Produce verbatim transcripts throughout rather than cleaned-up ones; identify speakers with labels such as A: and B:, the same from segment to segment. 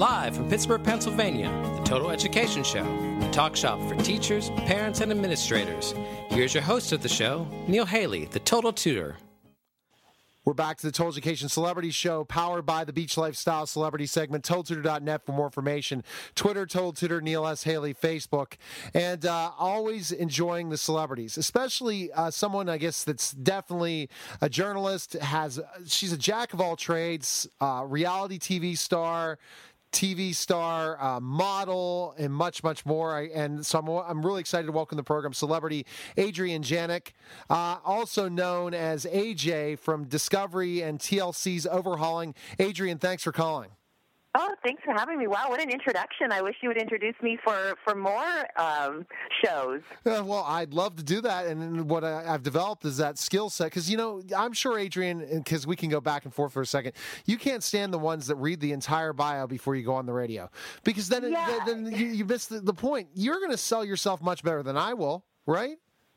A: Live from Pittsburgh, Pennsylvania, the Total Education Show, the talk shop for teachers, parents, and administrators. Here's your host of the show, Neil Haley, the Total Tutor.
B: We're back to the Total Education Celebrity Show, powered by the Beach Lifestyle Celebrity segment. Total Tutor dot net for more information. Twitter, Total Tutor, Neil S. Haley, Facebook. And uh, always enjoying the celebrities, especially uh, someone, I guess, that's definitely a journalist. Has She's a jack of all trades, uh, reality T V star, T V star, uh, model, and much, much more. I, and so I'm, I'm really excited to welcome the program celebrity Adrienne Janik, uh, also known as A J from Discovery and T L C's Overhauling. Adrienne, thanks for calling.
C: Oh, thanks for having me. Wow, what an introduction. I wish you would introduce me for, for more um, shows.
B: Uh, well, I'd love to do that, and what I, I've developed is that skill set, because, you know, I'm sure, Adrienne, because we can go back and forth for a second, you can't stand the ones that read the entire bio before you go on the radio, because then,
C: yeah.
B: it, then you, you miss the, the point. You're going to sell yourself much better than I will, right?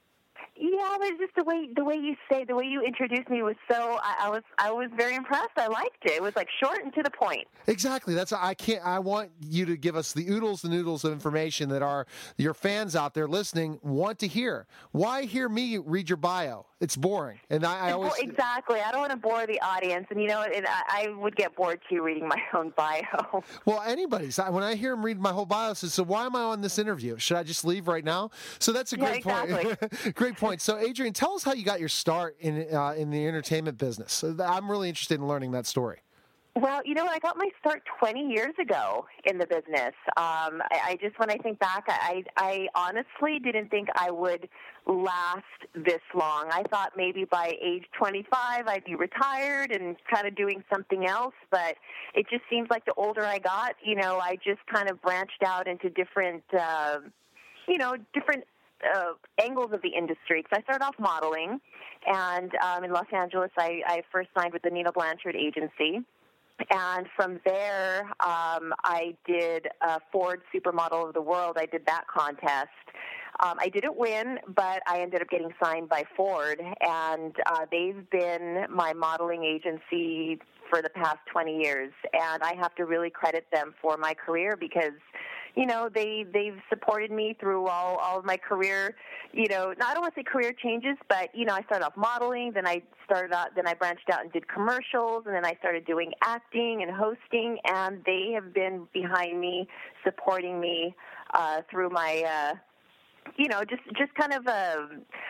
C: Yeah, but just the way the way you say, the way you introduced me was so. I, I was I was very impressed. I liked it. It was like short and to the point.
B: Exactly. That's I can't. I want you to give us the oodles and noodles of information that our your fans out there listening want to hear. Why hear me read your bio? It's boring, and I, I always
C: exactly. I don't want to bore the audience, and you know, it, I, I would get bored too reading my own bio.
B: Well, anybody's. When I hear him read my whole bio, I say, "So why am I on this interview? Should I just leave right now?" So that's a great
C: yeah, exactly.
B: point. Great point. So, Adrienne, tell us how you got your start in uh, in the entertainment business. I'm really interested in learning that story.
C: Well, you know, I got my start twenty years ago in the business. Um, I, I just, when I think back, I, I honestly didn't think I would last this long. I thought maybe by age twenty-five I'd be retired and kind of doing something else, but it just seems like the older I got, you know, I just kind of branched out into different, uh, you know, different Uh, angles of the industry. Because I started off modeling, and um, in Los Angeles, I, I first signed with the Nina Blanchard agency. And from there, um, I did uh, Ford Supermodel of the World. I did that contest. Um, I didn't win, but I ended up getting signed by Ford, and uh, they've been my modeling agency for the past twenty years. And I have to really credit them for my career because, you know, they, they've supported me through all, all of my career, you know, I don't want to say career changes, but, you know, I started off modeling, then I started out, then I branched out and did commercials, and then I started doing acting and hosting, and they have been behind me, supporting me uh, through my, uh, you know, just, just kind of, uh,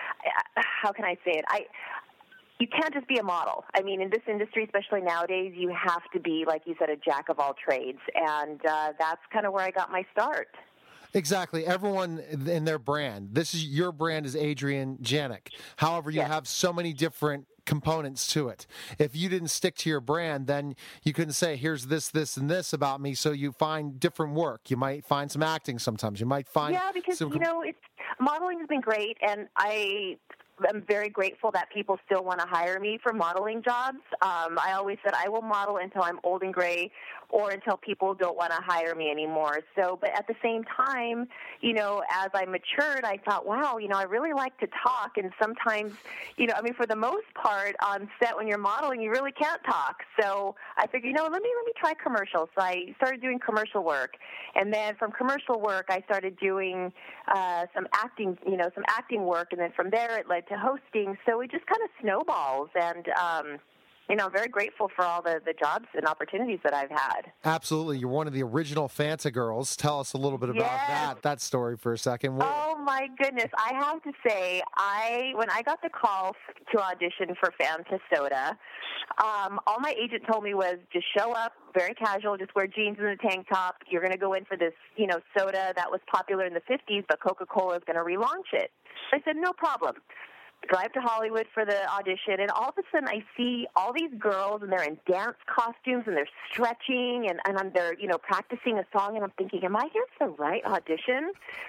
C: how can I say it? I, You can't just be a model. I mean, in this industry, especially nowadays, you have to be, like you said, a jack of all trades. And uh, that's kind of where I got my start.
B: Exactly. Everyone in their brand. This is your brand is Adrienne Janik. However, you
C: yes.
B: have so many different components to it. If you didn't stick to your brand, then you couldn't say, here's this, this, and this about me. So you find different work. You might find some acting sometimes. You might find
C: Yeah, because,
B: some...
C: you know, it's modeling has been great, and I... I'm very grateful that people still want to hire me for modeling jobs. Um, I always said I will model until I'm old and gray or until people don't want to hire me anymore. So, but at the same time, you know, as I matured, I thought, wow, you know, I really like to talk. And sometimes, you know, I mean, for the most part on set when you're modeling, you really can't talk. So I figured, you know, let me, let me try commercials. So I started doing commercial work. And then from commercial work, I started doing uh, some acting, you know, some acting work. And then from there, it led to hosting, so it just kind of snowballs, and um, you know, I'm very grateful for all the, the jobs and opportunities that I've had.
B: Absolutely. You're one of the original Fanta girls. Tell us a little bit about
C: yes.
B: that, that story for a second.
C: Oh, my goodness. I have to say, I when I got the call to audition for Fanta Soda, um, all my agent told me was just show up, very casual, just wear jeans and a tank top. You're going to go in for this, you know, soda that was popular in the fifties, but Coca-Cola is going to relaunch it. I said, no problem. Drive to Hollywood for the audition, and all of a sudden I see all these girls, and they're in dance costumes, and they're stretching, and, and they're, you know, practicing a song, and I'm thinking, am I here for the right audition?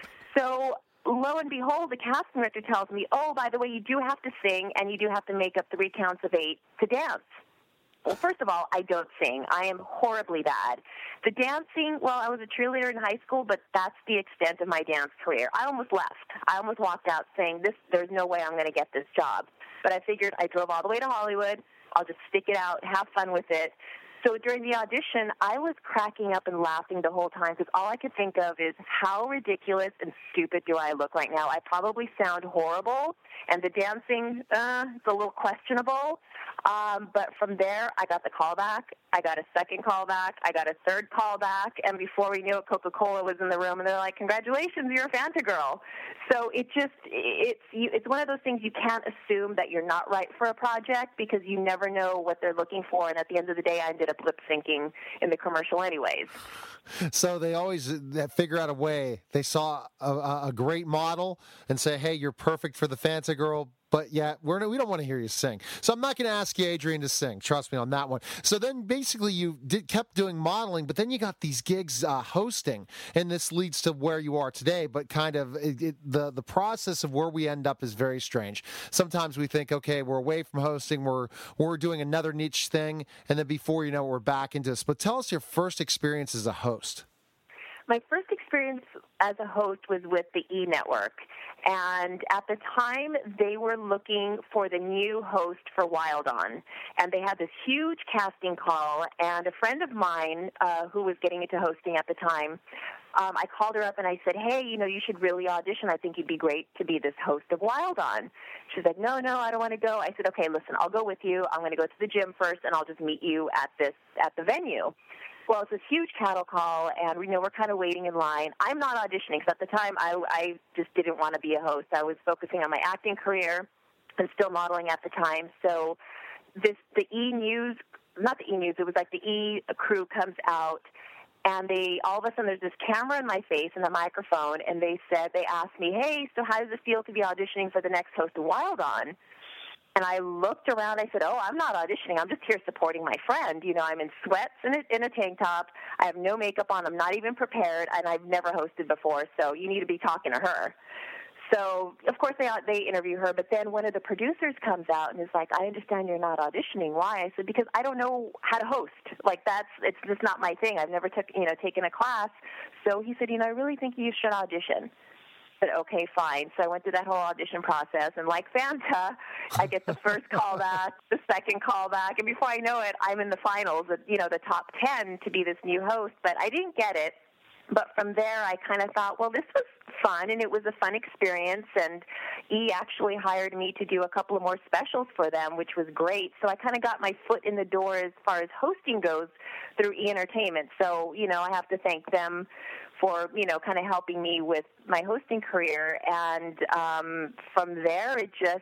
C: So lo and behold, the casting director tells me, oh, by the way, you do have to sing, and you do have to make up three counts of eight to dance. Well, first of all, I don't sing. I am horribly bad. The dancing, well, I was a cheerleader in high school, but that's the extent of my dance career. I almost left. I almost walked out saying, "This, there's no way I'm going to get this job." But I figured I drove all the way to Hollywood. I'll just stick it out, have fun with it. So during the audition, I was cracking up and laughing the whole time because all I could think of is how ridiculous and stupid do I look right now. I probably sound horrible, and the dancing, uh, it's a little questionable. Um, but from there, I got the call back. I got a second call back. I got a third call back. And before we knew it, Coca-Cola was in the room, and they're like, congratulations, you're a Fanta girl. So it just, it's you, it's one of those things you can't assume that you're not right for a project because you never know what they're looking for. And at the end of the day, I ended up lip syncing in the commercial anyways.
B: So they always figure out a way. They saw a, a great model and say, hey, you're perfect for the Fanta girl. But yeah, we're, we don't want to hear you sing. So I'm not going to ask you, Adrienne, to sing. Trust me on that one. So then basically you did, kept doing modeling, but then you got these gigs uh, hosting, and this leads to where you are today. But kind of it, it, the, the process of where we end up is very strange. Sometimes we think, okay, we're away from hosting. We're, we're doing another niche thing. And then before you know it, we're back into this. But tell us your first experience as a host.
C: My first experience as a host was with the E! Network, and at the time, they were looking for the new host for Wild On, and they had this huge casting call, and a friend of mine uh, who was getting into hosting at the time, um, I called her up and I said, hey, you know, you should really audition. I think you'd be great to be this host of Wild On. She's like, no, no, I don't want to go. I said, okay, listen, I'll go with you. I'm going to go to the gym first, and I'll just meet you at this at the venue. Well, it's this huge cattle call, and you know we're kind of waiting in line. I'm not auditioning because at the time I, I just didn't want to be a host. I was focusing on my acting career and still modeling at the time. So this the E! News, not the E! News, it was like the E! crew comes out, and they all of a sudden there's this camera in my face and a microphone, and they said they asked me, hey, so how does it feel to be auditioning for the next host of Wild On? And I looked around. I said, oh, I'm not auditioning. I'm just here supporting my friend. You know, I'm in sweats and in a tank top. I have no makeup on. I'm not even prepared, and I've never hosted before, so you need to be talking to her. So, of course, they they interview her, but then one of the producers comes out and is like, I understand you're not auditioning. Why? I said, because I don't know how to host. Like, that's it's just not my thing. I've never took, you know, taken a class. So he said, you know, I really think you should audition. I said, okay, fine. So I went through that whole audition process, and like Fanta, I get the first call back, the second call back, and before I know it, I'm in the finals, you know, the top ten to be this new host, but I didn't get it. But from there, I kind of thought, well, this was fun, and it was a fun experience, and E! actually hired me to do a couple of more specials for them, which was great. So I kind of got my foot in the door as far as hosting goes through E! Entertainment. So, you know, I have to thank them for, you know, kind of helping me with my hosting career. And um, from there, it just,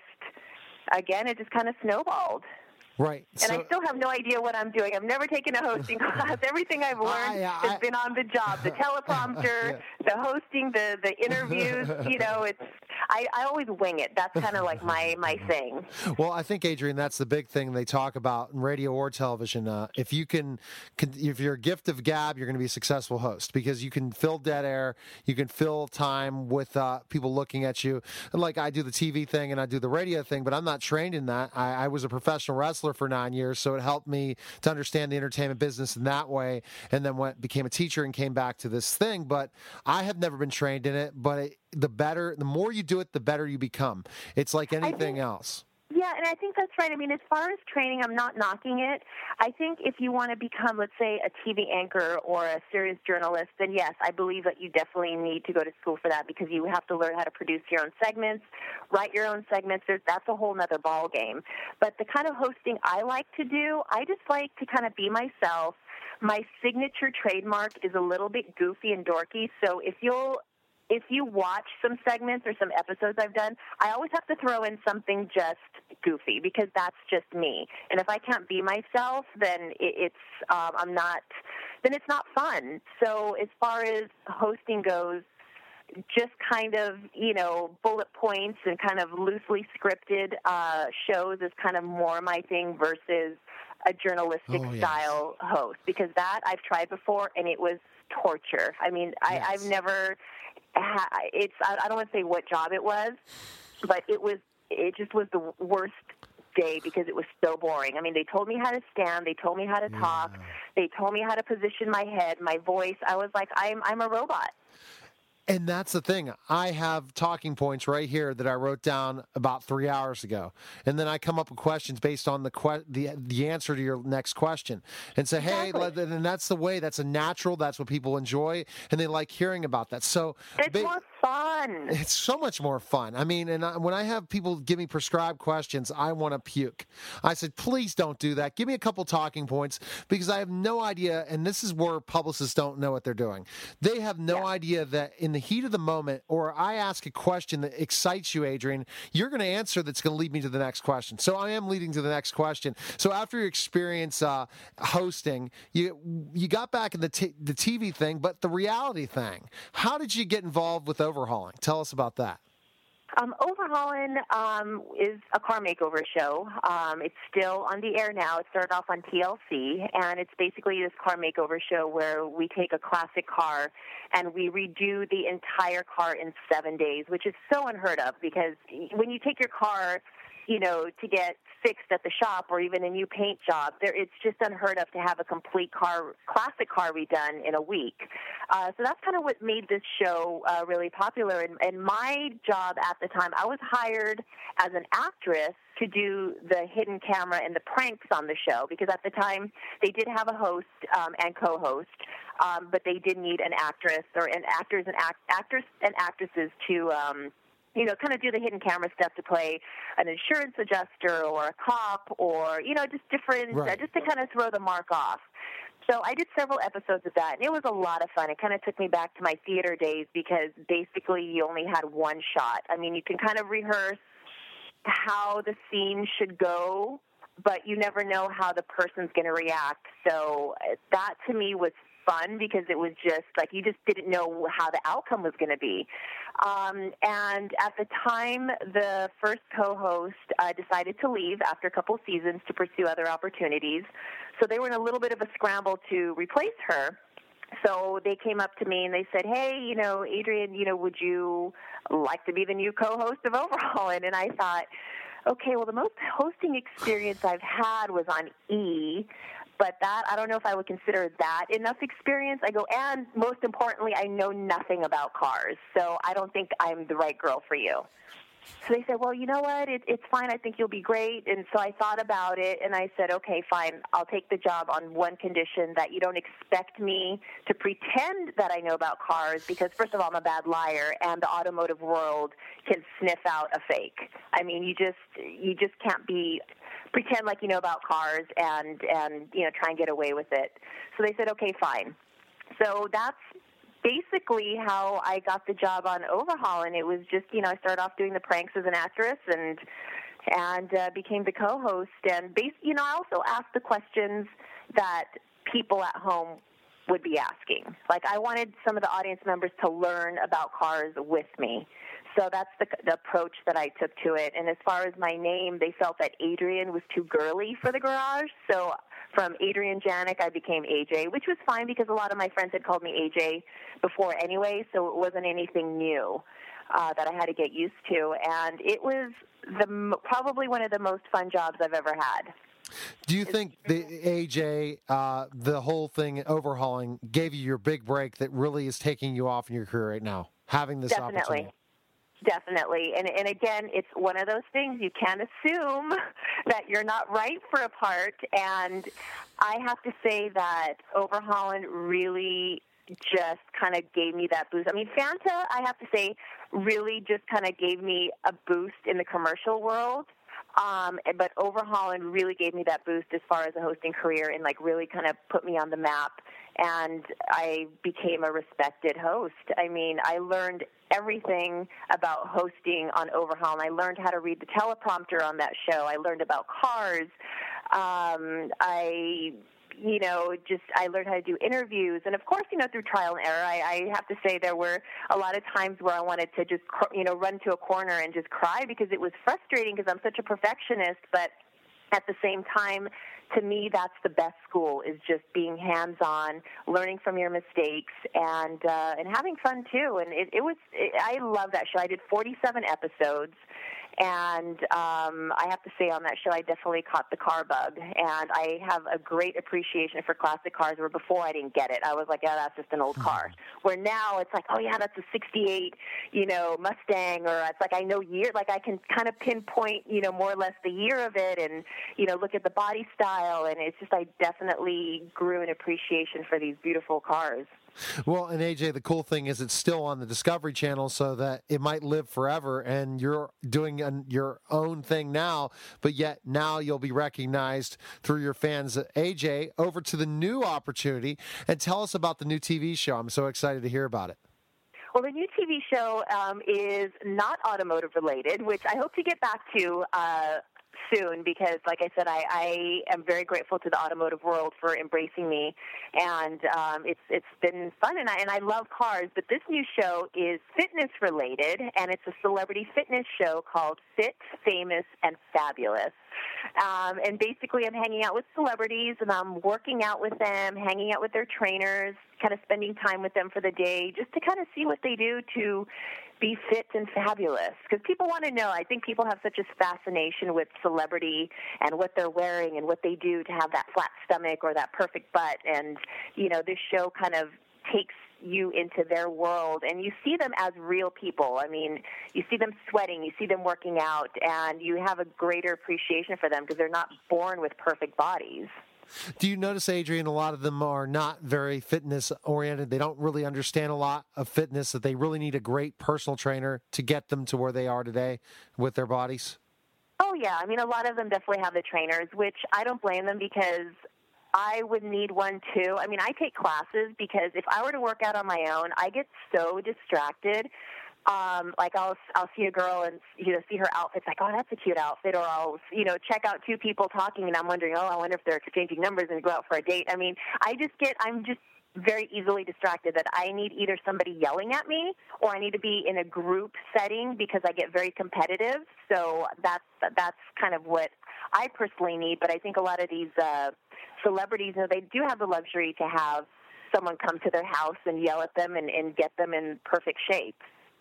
C: again, it just kind of snowballed.
B: Right.
C: And
B: so,
C: I still have no idea what I'm doing. I've never taken a hosting class. Everything I've learned
B: I, I,
C: has been on the job. The teleprompter, yeah. the hosting, the, the interviews, you know, it's I, I always wing it. That's kind of like my, my thing.
B: Well, I think, Adrienne, that's the big thing they talk about in radio or television. Uh, if you can, can, if you're a gift of gab, you're going to be a successful host because you can fill dead air. You can fill time with uh, people looking at you. And like I do the T V thing and I do the radio thing, but I'm not trained in that. I, I was a professional wrestler for nine years, so it helped me to understand the entertainment business in that way, and then went became a teacher and came back to this thing. But I have never been trained in it, but it, the better, the more you do it, the better you become. It's like anything
C: think,
B: else.
C: Yeah, and I think that's right. I mean, as far as training, I'm not knocking it. I think if you want to become, let's say, a T V anchor or a serious journalist, then yes, I believe that you definitely need to go to school for that because you have to learn how to produce your own segments, write your own segments. There's, that's a whole nother ball game. But the kind of hosting I like to do, I just like to kind of be myself. My signature trademark is a little bit goofy and dorky, so if you'll If you watch some segments or some episodes I've done, I always have to throw in something just goofy because that's just me. And if I can't be myself, then it's um, I'm not. Then it's not fun. So as far as hosting goes, just kind of you know bullet points and kind of loosely scripted uh, shows is kind of more my thing versus a journalistic
B: oh, yes. style
C: host because that I've tried before and it was torture. I mean, I,
B: yes.
C: I've never. It's I don't want to say what job it was, but it was it just was the worst day because it was so boring. I mean, they told me how to stand, they told me how to
B: yeah.
C: talk, they told me how to position my head, my voice. I was like, I'm I'm a robot.
B: And that's the thing. I have talking points right here that I wrote down about three hours ago, and then I come up with questions based on the que- the the answer to your next question, and say,
C: Exactly.
B: "Hey," let- and that's the way. That's a natural. That's what people enjoy, and they like hearing about that. So
C: It's
B: ba-
C: more fun.
B: It's so much more fun. I mean, and I, when I have people give me prescribed questions, I want to puke. I said, please don't do that. Give me a couple talking points because I have no idea, and this is where publicists don't know what they're doing. They have no
C: Yeah.
B: idea that in the heat of the moment, or I ask a question that excites you, Adrian, you're going to answer that's going to lead me to the next question. So I am leading to the next question. So after your experience uh, hosting, you you got back in the, t- the T V thing, but the reality thing. How did you get involved with overhauling? Tell us about that.
C: Um, Overhauling um, is a car makeover show. Um, it's still on the air now. It started off on T L C, and it's basically this car makeover show where we take a classic car and we redo the entire car in seven days, which is so unheard of because when you take your car, you know, to get fixed at the shop or even a new paint job, there it's just unheard of to have a complete car, classic car redone in a week. Uh, so that's kind of what made this show uh, really popular. And, and my job at the time, I was hired as an actress to do the hidden camera and the pranks on the show because at the time they did have a host um, and co-host, um, but they did need an actress or an actors and act, actors and actresses to um, you know, kind of do the hidden camera stuff to play an insurance adjuster or a cop or, you know, just different,
B: Right.
C: uh, just to kind of throw the mark off. So I did several episodes of that, and it was a lot of fun. It kind of took me back to my theater days because basically you only had one shot. I mean, you can kind of rehearse how the scene should go, but you never know how the person's going to react. So uh, that to me was fun because it was just like you just didn't know how the outcome was going to be. Um, and at the time, the first co-host uh, decided to leave after a couple seasons to pursue other opportunities. So they were in a little bit of a scramble to replace her. So they came up to me and they said, hey, you know, Adrian, you know, would you like to be the new co-host of Overhauling? And I thought, okay, well, the most hosting experience I've had was on E! But that, I don't know if I would consider that enough experience. I go, and most importantly, I know nothing about cars, so I don't think I'm the right girl for you. So they said, well, you know what, it, it's fine. I think you'll be great. And so I thought about it, and I said, okay, fine. I'll take the job on one condition, that you don't expect me to pretend that I know about cars because, first of all, I'm a bad liar, and the automotive world can sniff out a fake. I mean, you just you just can't be pretend like you know about cars and, and you know, try and get away with it. So they said, okay, fine. So that's basically how I got the job on Overhauling. It was just, you know, I started off doing the pranks as an actress and and uh, became the co-host. And, bas- you know, I also asked the questions that people at home would be asking. Like, I wanted some of the audience members to learn about cars with me. So that's the, the approach that I took to it. And as far as my name, they felt that Adrian was too girly for the garage. So from Adrian Janik, I became A J, which was fine because a lot of my friends had called me A J before anyway, so it wasn't anything new uh, that I had to get used to. And it was the probably one of the most fun jobs I've ever had.
B: Do you think the A J, uh, the whole thing Overhauling, gave you your big break that really is taking you off in your career right now, having this
C: Definitely.
B: opportunity?
C: Definitely. And and again, it's one of those things you can't assume that you're not right for a part. And I have to say that Overhauling really just kind of gave me that boost. I mean, Fanta, I have to say, really just kind of gave me a boost in the commercial world. Um, but Overhauling really gave me that boost as far as a hosting career and, like, really kind of put me on the map. And I became a respected host. I mean, I learned everything about hosting on Overhaul. I learned how to read the teleprompter on that show. I learned about cars. Um, I, you know, just I learned how to do interviews. And, of course, you know, through trial and error, I, I have to say there were a lot of times where I wanted to just, you know, run to a corner and just cry because it was frustrating because I'm such a perfectionist. But at the same time, to me, that's the best school, is just being hands-on, learning from your mistakes, and uh, and having fun, too. And it, it was, it, I love that show. I did forty-seven episodes, And um, I have to say on that show, I definitely caught the car bug. And I have a great appreciation for classic cars where before I didn't get it. I was like, yeah, that's just an old car. Where now it's like, oh, yeah, that's a sixty-eight, you know, Mustang. Or it's like I know year, like I can kind of pinpoint, you know, more or less the year of it and, you know, look at the body style. And it's just I definitely grew an appreciation for these beautiful cars.
B: Well, and A J, the cool thing is it's still on the Discovery Channel so that it might live forever, and you're doing an, your own thing now, but yet now you'll be recognized through your fans. A J, over to the new opportunity, and tell us about the new T V show. I'm so excited to hear about it.
C: Well, the new T V show um, is not automotive related, which I hope to get back to uh, soon because, like I said, I, I am very grateful to the automotive world for embracing me, and um, it's it's been fun, and I, and I love cars. But this new show is fitness related, and it's a celebrity fitness show called Fit, Famous, and Fabulous. Um, and basically, I'm hanging out with celebrities, and I'm working out with them, hanging out with their trainers, kind of spending time with them for the day, just to kind of see what they do to be fit and fabulous. Because people want to know. I think people have such a fascination with celebrity and what they're wearing and what they do to have that flat stomach or that perfect butt. And, you know, this show kind of takes you into their world, and you see them as real people. I mean, you see them sweating, you see them working out, and you have a greater appreciation for them because they're not born with perfect bodies.
B: Do you notice, Adrian, a lot of them are not very fitness-oriented? They don't really understand a lot of fitness, that they really need a great personal trainer to get them to where they are today with their bodies?
C: Oh, yeah. I mean, a lot of them definitely have the trainers, which I don't blame them because I would need one, too. I mean, I take classes because if I were to work out on my own, I get so distracted. Um, like I'll I'll see a girl and you know see her outfit's like, oh, that's a cute outfit, or I'll you know check out two people talking and I'm wondering, oh, I wonder if they're exchanging numbers and go out for a date. I mean, I just get I'm just very easily distracted that I need either somebody yelling at me or I need to be in a group setting because I get very competitive. So that's that's kind of what I personally need. But I think a lot of these uh, celebrities, you know, they do have the luxury to have someone come to their house and yell at them and, and get them in perfect shape.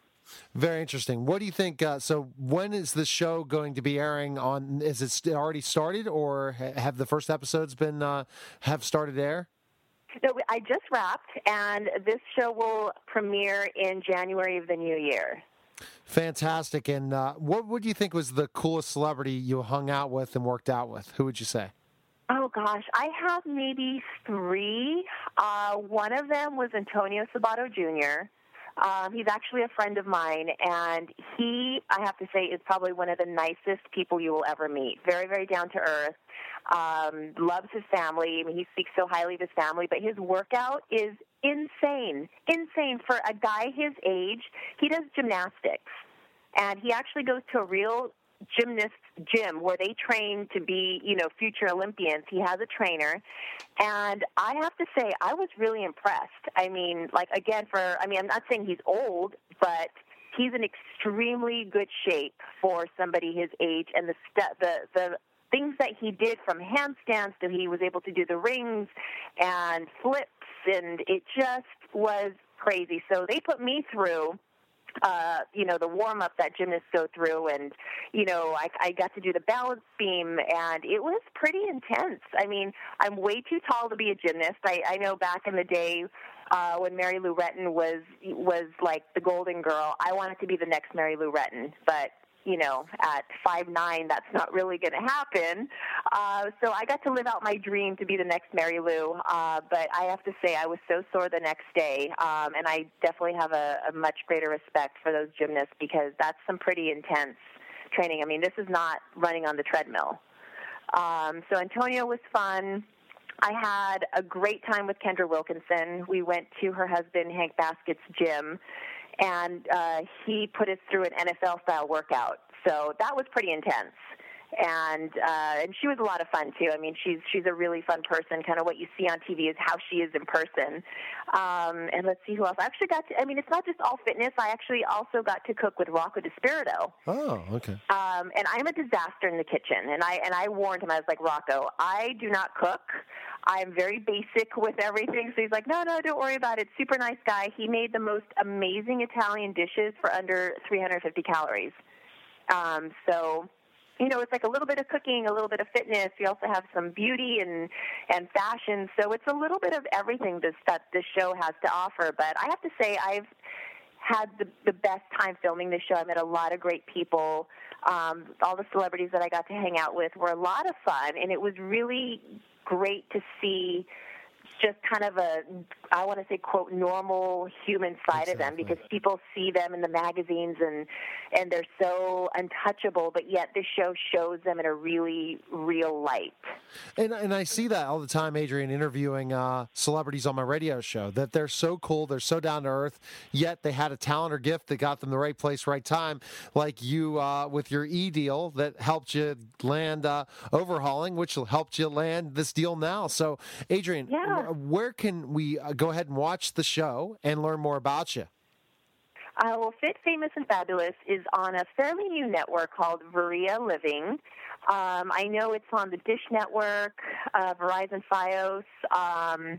B: Very interesting. What do you think? Uh, so when is the show going to be airing on? Is it already started, or have the first episodes been uh, have started to air?
C: No, I just wrapped, and this show will premiere in January of the new year.
B: Fantastic. And uh, what would you think was the coolest celebrity you hung out with and worked out with? Who would you say?
C: Oh, gosh. I have maybe three. Uh, one of them was Antonio Sabato Junior Um, he's actually a friend of mine, and he, I have to say, is probably one of the nicest people you will ever meet. Very, very down to earth. Um, loves his family. I mean, he speaks so highly of his family, but his workout is insane. Insane for a guy his age. He does gymnastics, and he actually goes to a real gymnast gym where they train to be, you know, future Olympians. He has a trainer, and I have to say, I was really impressed. I mean, like, again, for, I mean, I'm not saying he's old, but he's in extremely good shape for somebody his age, and the st- the the things that he did, from handstands to he was able to do the rings and flips, and it just was crazy. So they put me through Uh, you know, the warm-up that gymnasts go through, and, you know, I, I got to do the balance beam, and it was pretty intense. I mean, I'm way too tall to be a gymnast. I, I know back in the day uh, when Mary Lou Retton was, was like the golden girl, I wanted to be the next Mary Lou Retton, but you know, at five nine, that's not really going to happen. Uh, so I got to live out my dream to be the next Mary Lou. Uh, but I have to say, I was so sore the next day. Um, and I definitely have a, a much greater respect for those gymnasts because that's some pretty intense training. I mean, this is not running on the treadmill. Um, so Antonio was fun. I had a great time with Kendra Wilkinson. We went to her husband, Hank Baskett's gym, and uh, he put us through an N F L-style workout. So that was pretty intense. And uh, and she was a lot of fun, too. I mean, she's she's a really fun person. Kind of what you see on T V is how she is in person. Um, and let's see who else. I actually got to, I mean, it's not just all fitness. I actually also got to cook with Rocco DiSpirito.
B: Oh, okay.
C: Um, and I'm a disaster in the kitchen. And I, and I warned him, I was like, Rocco, I do not cook. I'm very basic with everything. So he's like, no, no, don't worry about it. Super nice guy. He made the most amazing Italian dishes for under three hundred fifty calories. Um, so, you know, it's like a little bit of cooking, a little bit of fitness. You also have some beauty and, and fashion. So it's a little bit of everything this, that this show has to offer. But I have to say I've had the, the best time filming this show. I met a lot of great people. Um, all the celebrities that I got to hang out with were a lot of fun, and it was really great to see just kind of a, I want to say, quote, normal human side exactly. of them, because people see them in the magazines and and they're so untouchable, but yet this show shows them in a really real light.
B: And and I see that all the time, Adrienne, interviewing uh, celebrities on my radio show, that they're so cool, they're so down to earth, yet they had a talent or gift that got them the right place, right time, like you uh, with your e-deal that helped you land uh, Overhauling, which helped you land this deal now. So, Adrienne,
C: yeah.
B: where can we uh, go ahead and watch the show and learn more about you?
C: Uh, well, Fit, Famous, and Fabulous is on a fairly new network called Varia Living. Um, I know it's on the Dish Network, uh, Verizon Fios. Um,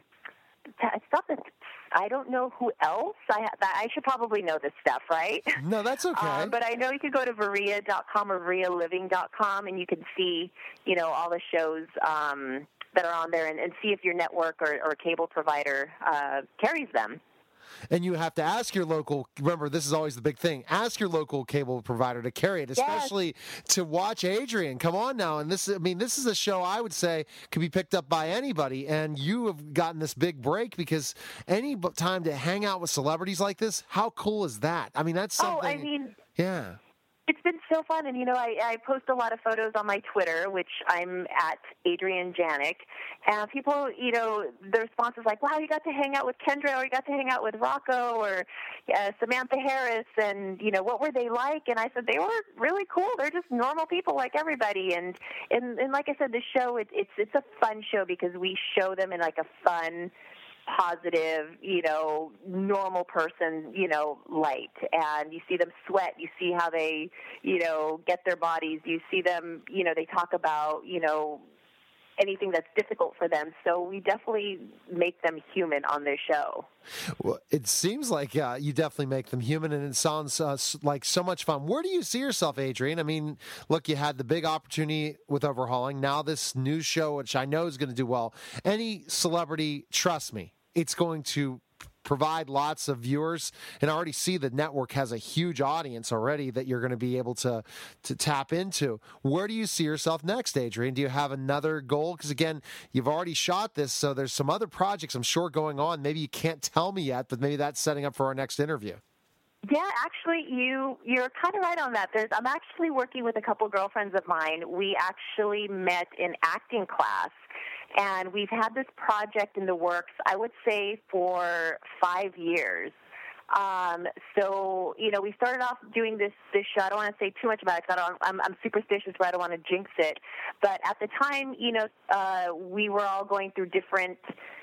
C: stuff that I don't know who else. I, I should probably know this stuff, right?
B: No, that's okay.
C: Um, but I know you could go to varia dot com or varia living dot com, and you can see, you know, all the shows um, that are on there, and, and see if your network or, or cable provider uh, carries them.
B: And you have to ask your local, remember, this is always the big thing, ask your local cable provider to carry it, especially yes. to watch Adrienne. Come on now. And this, I mean, this is a show I would say could be picked up by anybody. And you have gotten this big break because any time to hang out with celebrities like this, how cool is that? I mean, that's something.
C: Oh, I mean,
B: yeah.
C: It's been so fun, and, you know, I, I post a lot of photos on my Twitter, which I'm at Adrienne Janik, and people, you know, the response is like, wow, you got to hang out with Kendra, or you got to hang out with Rocco, or uh, Samantha Harris, and, you know, what were they like? And I said, they were really cool. They're just normal people like everybody, and, and, and like I said, the show, it, it's, it's a fun show because we show them in, like, a fun, positive, you know, normal person, you know, light. And you see them sweat. You see how they, you know, get their bodies. You see them, you know, they talk about, you know, anything that's difficult for them. So we definitely make them human on this show.
B: Well, it seems like uh, you definitely make them human, and it sounds uh, like so much fun. Where do you see yourself, Adrienne? I mean, look, you had the big opportunity with Overhauling. Now this news show, which I know is going to do well. Any celebrity, trust me, it's going to provide lots of viewers, and I already see the network has a huge audience already that you're going to be able to to tap into. Where do you see yourself next, Adrienne? Do you have another goal? Because, again, you've already shot this, so there's some other projects, I'm sure, going on. Maybe you can't tell me yet, but maybe that's setting up for our next interview.
C: Yeah, actually, you, you're kind of right on that. There's, I'm actually working with a couple girlfriends of mine. We actually met in acting class, and we've had this project in the works, I would say, for five years. Um, so, you know, we started off doing this, this show. I don't want to say too much about it because I don't, I'm, I'm superstitious, but I don't want to jinx it. But at the time, you know, uh, we were all going through different,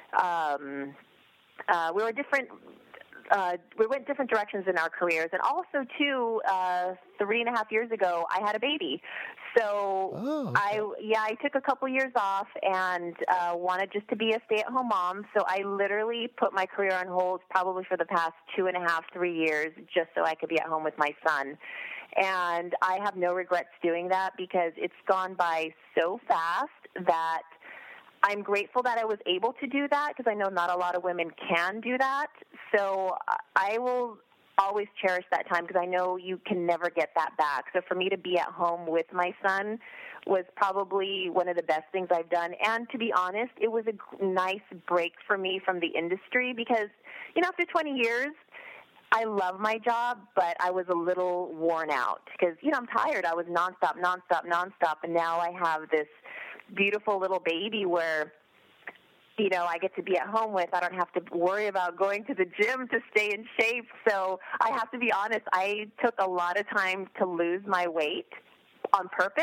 C: um, uh, we were different, Uh, we went different directions in our careers. And also, too, uh, three and a half years ago, I had a baby. So,
B: oh, okay.
C: I yeah, I took a couple years off and uh, wanted just to be a stay-at-home mom. So I literally put my career on hold probably for the past two and a half, three years just so I could be at home with my son. And I have no regrets doing that because it's gone by so fast that I'm grateful that I was able to do that because I know not a lot of women can do that. So I will always cherish that time because I know you can never get that back. So for me to be at home with my son was probably one of the best things I've done. And to be honest, it was a nice break for me from the industry because, you know, after twenty years, I love my job, but I was a little worn out because, you know, I'm tired. I was nonstop, nonstop, nonstop, and now I have this beautiful little baby where, you know, I get to be at home with. I don't have to worry about going to the gym to stay in shape. So I have to be honest, I took a lot of time to lose my weight on purpose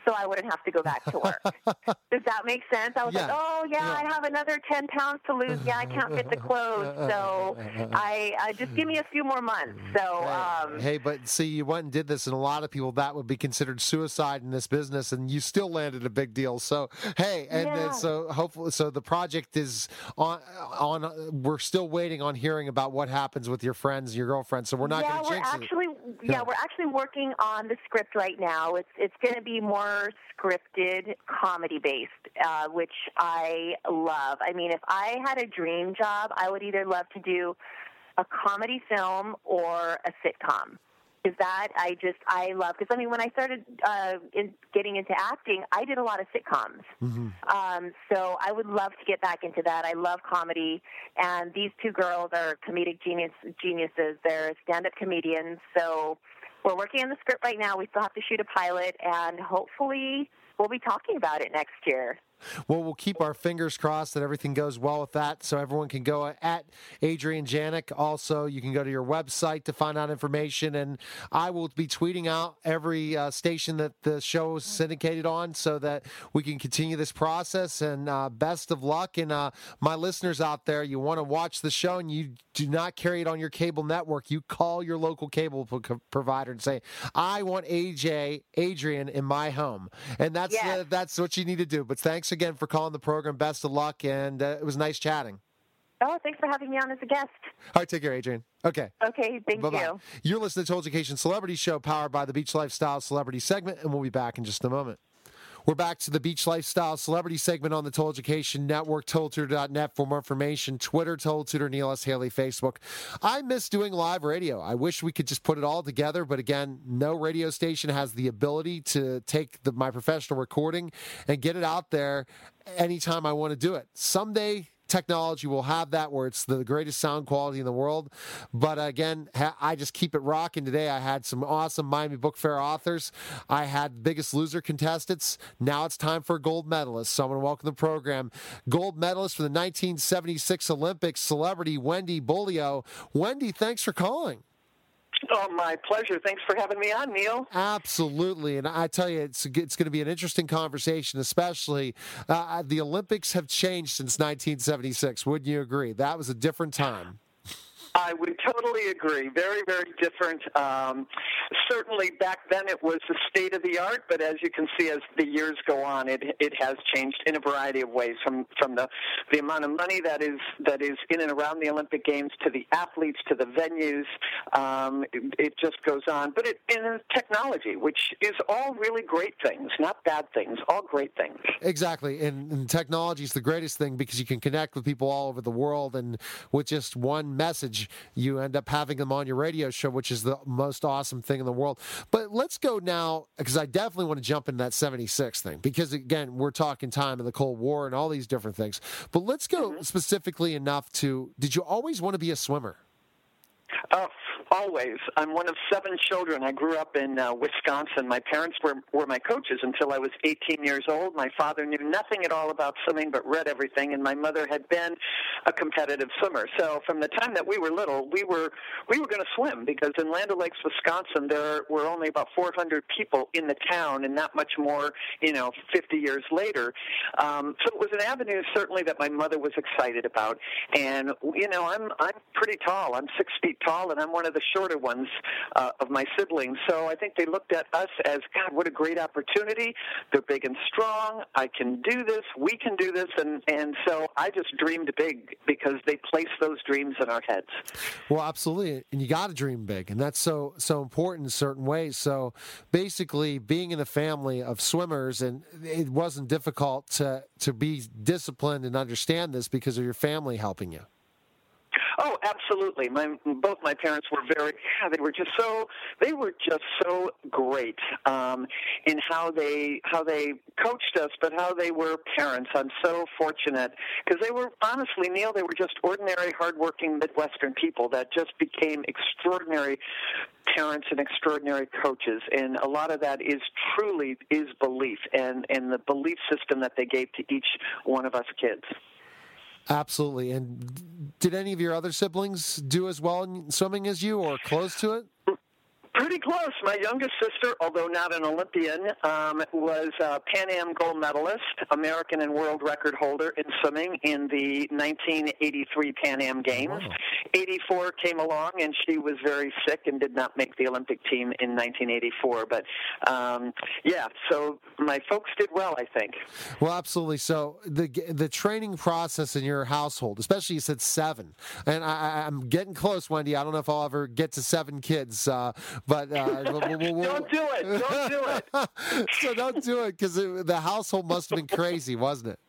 C: so I wouldn't have to go back to work. Does that make sense? I was
B: yeah.
C: like, oh, yeah, yeah, I have another ten pounds to lose. Yeah, I can't fit the clothes. So I, I just give me a few more months. So um,
B: Hey, but see, you went and did this, and a lot of people, that would be considered suicide in this business, and you still landed a big deal. So, hey, and
C: yeah.
B: then, so hopefully, so the project is on, on, we're still waiting on hearing about what happens with your friends, your girlfriend. So we're not
C: yeah,
B: going to jinx
C: we're actually,
B: it.
C: Yeah, yeah, we're actually working on the script right now. It's it's going to be more scripted, comedy-based, uh, which I love. I mean, if I had a dream job, I would either love to do a comedy film or a sitcom. Is that I just I love because I mean when I started uh, in getting into acting, I did a lot of sitcoms. Mm-hmm. Um, so I would love to get back into that. I love comedy, and these two girls are comedic genius geniuses. They're stand-up comedians. So we're working on the script right now. We still have to shoot a pilot, and hopefully we'll be talking about it next year.
B: Well, we'll keep our fingers crossed that everything goes well with that, so everyone can go at Adrienne Janik. Also, you can go to your website to find out information, and I will be tweeting out every uh, station that the show is syndicated on so that we can continue this process, and uh, best of luck. And uh, my listeners out there, you want to watch the show and you do not carry it on your cable network, you call your local cable pro- provider and say, I want A J, Adrienne in my home. And that's,
C: yes.
B: uh, that's what you need to do. But thanks again for calling the program. Best of luck, and uh, it was nice chatting.
C: Oh, thanks for having me on as a guest.
B: All right, take care, Adrienne. Okay.
C: Okay, thank
B: Bye-bye.
C: you.
B: You're listening to Total Education Celebrity Show, powered by the Beach Lifestyle Celebrity segment, and we'll be back in just a moment. We're back to the Beach Lifestyle Celebrity segment on the Total Education Network, total tutor dot net for more information. Twitter, Total Tutor, Neil S. Haley, Facebook. I miss doing live radio. I wish we could just put it all together, but again, no radio station has the ability to take the, my professional recording and get it out there anytime I want to do it. Someday, technology will have that where it's the greatest sound quality in the world. But again, I just keep it rocking today. I had some awesome Miami Book Fair authors. I had Biggest Loser contestants. Now it's time for a gold medalist. So I'm going to welcome the program. Gold medalist for the nineteen seventy-six Olympics, celebrity Wendy Bulio. Wendy, thanks for calling.
D: Oh, my pleasure. Thanks for having me on, Neil.
B: Absolutely. And I tell you, it's it's going to be an interesting conversation, especially uh, the Olympics have changed since nineteen seventy-six. Wouldn't you agree? That was a different time.
D: I would totally agree. Very, very different. Um, certainly back then it was the state of the art, but as you can see as the years go on, it it has changed in a variety of ways, from from the, the amount of money that is that is in and around the Olympic Games to the athletes to the venues. Um, it, it just goes on. But it, in technology, which is all really great things, not bad things, all great things.
B: Exactly. And, and technology is the greatest thing because you can connect with people all over the world, and with just one message, you end up having them on your radio show, which is the most awesome thing in the world. But let's go now, because I definitely want to jump into that seventy-six thing, because, again, we're talking time in the Cold War and all these different things. But let's go mm-hmm. specifically enough to, did you always want to be a swimmer?
D: Uh, always. I'm one of seven children. I grew up in uh, Wisconsin. My parents were, were my coaches until I was eighteen years old. My father knew nothing at all about swimming but read everything, and my mother had been a competitive swimmer. So from the time that we were little, we were we were going to swim, because in Land O'Lakes, Wisconsin, there were only about four hundred people in the town, and not much more, you know, fifty years later. Um, so it was an avenue certainly that my mother was excited about. And, you know, I'm I'm pretty tall. I'm six feet tall, and I'm one of the shorter ones uh, of my siblings. So I think they looked at us as, God, what a great opportunity. They're big and strong. I can do this. We can do this. And, and so I just dreamed big, because they placed those dreams in our heads.
B: Well, absolutely. And you got to dream big. And that's so, so important in certain ways. So basically, being in a family of swimmers, and it wasn't difficult to, to be disciplined and understand this because of your family helping you.
D: Oh, absolutely. My both my parents were very. Yeah, they were just so. They were just so great um, in how they how they coached us, but how they were parents. I'm so fortunate, because they were, honestly, Neil, they were just ordinary, hardworking Midwestern people that just became extraordinary parents and extraordinary coaches. And a lot of that is truly is belief, and and the belief system that they gave to each one of us kids.
B: Absolutely. And did any of your other siblings do as well in swimming as you, or close to it?
D: Pretty close. My youngest sister, although not an Olympian, um, was a Pan Am gold medalist, American and world record holder in swimming in the nineteen eighty-three Pan Am Games. Wow. eighty-four came along, and she was very sick and did not make the Olympic team in nineteen eighty-four. But, um, yeah, so my folks did well, I think.
B: Well, absolutely. So the the training process in your household, especially you said seven, and I, I'm getting close, Wendy. I don't know if I'll ever get to seven kids, uh, but uh, we'll, we'll, we'll,
D: don't do it. Don't do it.
B: So don't do it, because the household must have been crazy, wasn't it?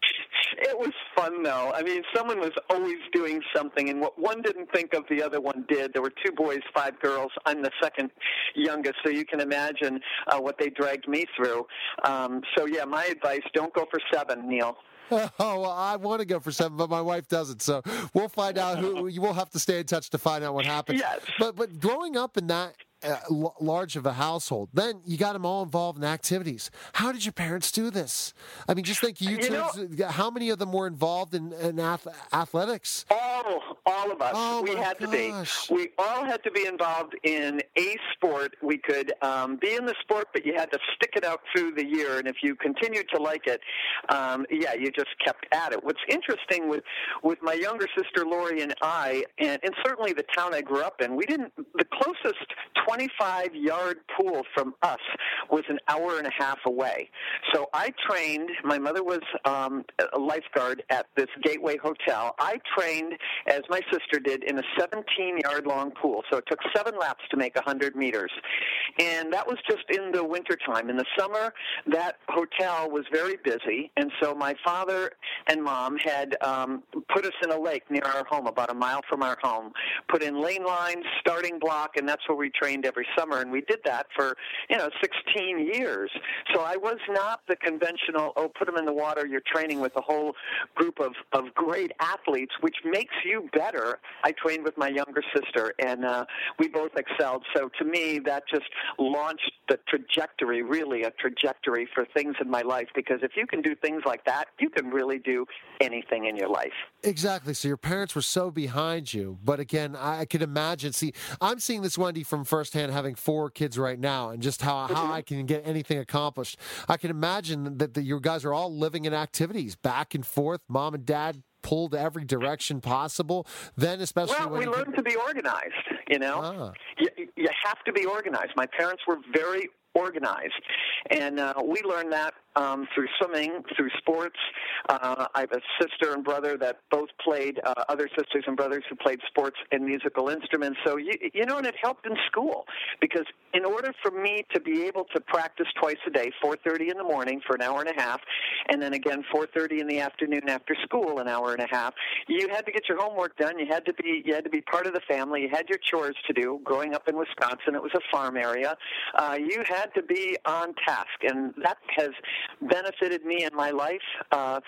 D: It was fun, though. I mean, someone was always doing something, and what one didn't think of, the other one did. There were two boys, five girls. I'm the second youngest, so you can imagine uh, what they dragged me through. Um, so, yeah, my advice, don't go for seven, Neil.
B: Oh, well, I want to go for seven, but my wife doesn't. So we'll find out who. You will have to stay in touch to find out what happens.
D: Yes.
B: But but growing up in that uh, l- large of a household, then you got them all involved in activities. How did your parents do this? I mean, just think, you,
D: you know,
B: how many of them were involved in, in ath- athletics?
D: All, all of us.
B: Oh,
D: we had
B: gosh.
D: to be. We all had to be involved in a sport. We could um, be in the sport, but you had to stick it out through the year. And if you continued to like it, um, yeah, you just kept at it. What's interesting with, with my younger sister Lori and I, and, and certainly the town I grew up in, we didn't. The closest twenty-five yard pool from us was an hour and a half away. So I trained. My mother was um, a lifeguard at this Gateway Hotel. I trained, as my sister did, in a seventeen yard long pool. So it took seven laps to make one hundred meters. And that was just in the wintertime. In the summer, that hotel was very busy, and so my father and mom had um, put us in a lake near our home, about a mile from our home, put in lane lines, starting block, and that's where we trained every summer. And we did that for, you know, sixteen years. So I was not the conventional, oh, put them in the water, you're training with a whole group of, of great athletes, which makes you better. I trained with my younger sister, and uh, we both excelled. So to me, that just launched the trajectory, really a trajectory for things in my life, because if you can do things like that, you can really do anything in your life.
B: Exactly. So your parents were so behind you. But again, I could imagine, see, I'm seeing this, Wendy, from firsthand, having four kids right now, and just how, how I can get anything accomplished. I can imagine that the, you guys are all living in activities, back and forth, mom and dad pulled every direction possible. Then especially
D: well,
B: when
D: we learned can... to be organized, you know. Ah. You, you have to be organized. My parents were very organized, and uh, we learned that um, through swimming, through sports. Uh, I have a sister and brother that both played, uh, other sisters and brothers who played sports and musical instruments. So, you, you know, and it helped in school, because in order for me to be able to practice twice a day, four thirty in the morning for an hour and a half, and then again four thirty in the afternoon after school, an hour and a half, you had to get your homework done. You had to be, you had to be part of the family. You had your chores to do. Growing up in Wisconsin, it was a farm area. Uh, you had to be on task, and that has benefited me in my life uh,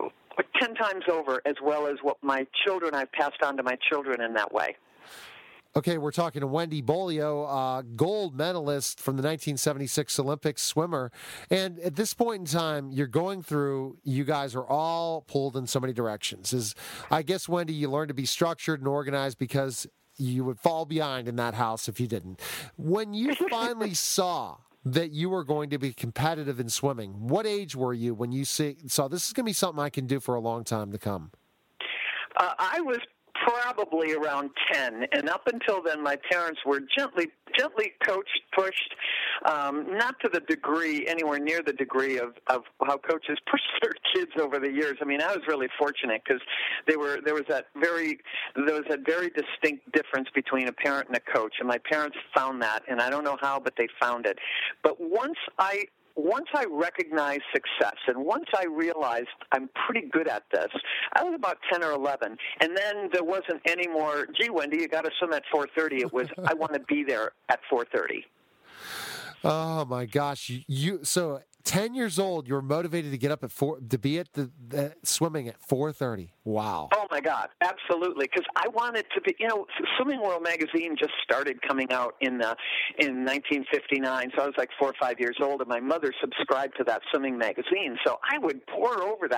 D: ten times over, as well as what my children, I've passed on to my children in that way.
B: Okay, we're talking to Wendy Bolio, uh, gold medalist from the nineteen seventy-six Olympics, swimmer. And at this point in time, you're going through, you guys are all pulled in so many directions. Is I guess, Wendy, you learned to be structured and organized, because you would fall behind in that house if you didn't. When you finally saw that you were going to be competitive in swimming, what age were you when you see, saw this is going to be something I can do for a long time to come?
D: Uh, I was probably around ten, and up until then, my parents were gently, gently coached, pushed, um, not to the degree, anywhere near the degree of, of how coaches push their kids over the years. I mean, I was really fortunate, because they were there was that very there was that very distinct difference between a parent and a coach, and my parents found that, and I don't know how, but they found it. But once I Once I recognized success, and once I realized I'm pretty good at this, I was about ten or eleven, and then there wasn't any more, gee, Wendy, you got to swim at four thirty. It was, I want to be there at four thirty.
B: Oh, my gosh. You, you so ten years old, you were motivated to get up at four, to be at the, the swimming at four thirty. Wow.
D: Oh, my God. Absolutely. Because I wanted to be, you know, Swimming World magazine just started coming out in uh, in nineteen fifty-nine. So I was like four or five years old, and my mother subscribed to that swimming magazine. So I would pore over that,